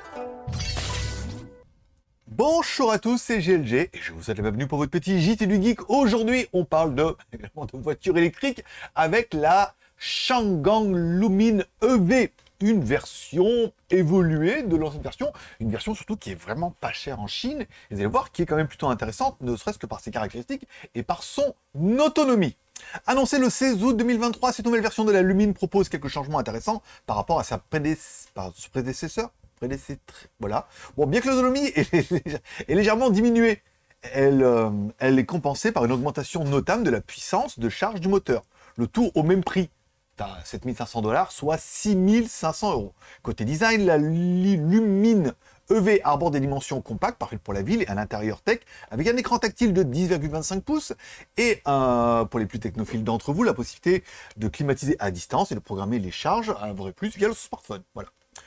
Bonjour à tous, c'est GLG et je vous souhaite la bienvenue pour votre petit JT du Geek. Aujourd'hui, on parle de voitures électriques avec la Changan Lumine EV, une version évoluée de l'ancienne version, une version surtout qui est vraiment pas chère en Chine. Et vous allez voir qui est quand même plutôt intéressante, ne serait-ce que par ses caractéristiques et par son autonomie. Annoncé le 16 août 2023, cette nouvelle version de la Lumine propose quelques changements intéressants par rapport à sa prédécesseur. Voilà. Bon, bien que l'autonomie est légèrement diminuée, elle est compensée par une augmentation notable de la puissance de charge du moteur. Le tout au même prix, à 7 500 $, soit 6 500 €. Côté design, la Lumine EV arbore des dimensions compactes, parfaites pour la ville, et un intérieur tech, avec un écran tactile de 10,25 pouces, et pour les plus technophiles d'entre vous, la possibilité de climatiser à distance et de programmer les charges à un vrai plus via le smartphone. Voilà.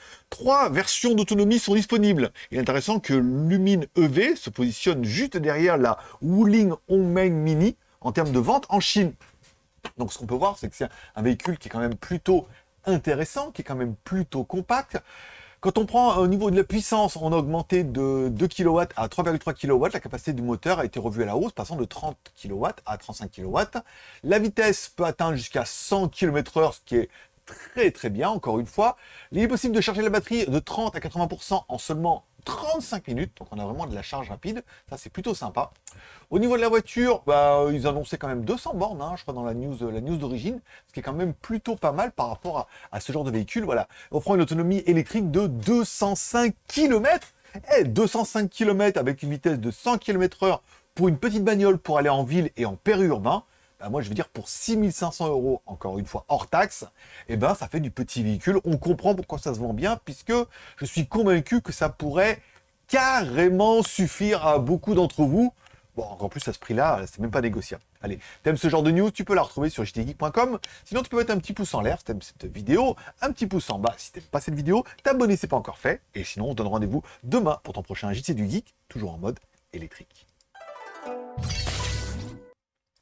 3 versions d'autonomie sont disponibles. Il est intéressant que Lumine EV se positionne juste derrière la Wuling Hongmeng Mini en termes de vente en Chine. Donc ce qu'on peut voir, c'est que c'est un véhicule qui est quand même plutôt intéressant, qui est quand même plutôt compact. Quand on prend au niveau de la puissance, on a augmenté de 2 kW à 3,3 kW. La capacité du moteur a été revue à la hausse, passant de 30 kW à 35 kW. La vitesse peut atteindre jusqu'à 100 km/h, ce qui est très bien, encore une fois. Il est possible de charger la batterie de 30 à 80% en seulement 35 minutes, donc on a vraiment de la charge rapide, ça c'est plutôt sympa. Au niveau de la voiture, ils annonçaient quand même 200 bornes, je crois dans la news d'origine, ce qui est quand même plutôt pas mal par rapport à ce genre de véhicule, voilà, offrant une autonomie électrique de 205 km. 205 km avec une vitesse de 100 km/h pour une petite bagnole pour aller en ville et en périurbain. Moi je veux dire pour 6 500 €, encore une fois hors taxe, ça fait du petit véhicule. On comprend pourquoi ça se vend bien, puisque je suis convaincu que ça pourrait carrément suffire à beaucoup d'entre vous. Bon, encore plus à ce prix-là, c'est même pas négociable. Allez, t'aimes ce genre de news, tu peux la retrouver sur jtgeek.com. Sinon, tu peux mettre un petit pouce en l'air si t'aimes cette vidéo, un petit pouce en bas si t'aimes pas cette vidéo, t'abonner si c'est pas encore fait. Et sinon, on se donne rendez-vous demain pour ton prochain JT du Geek, toujours en mode électrique.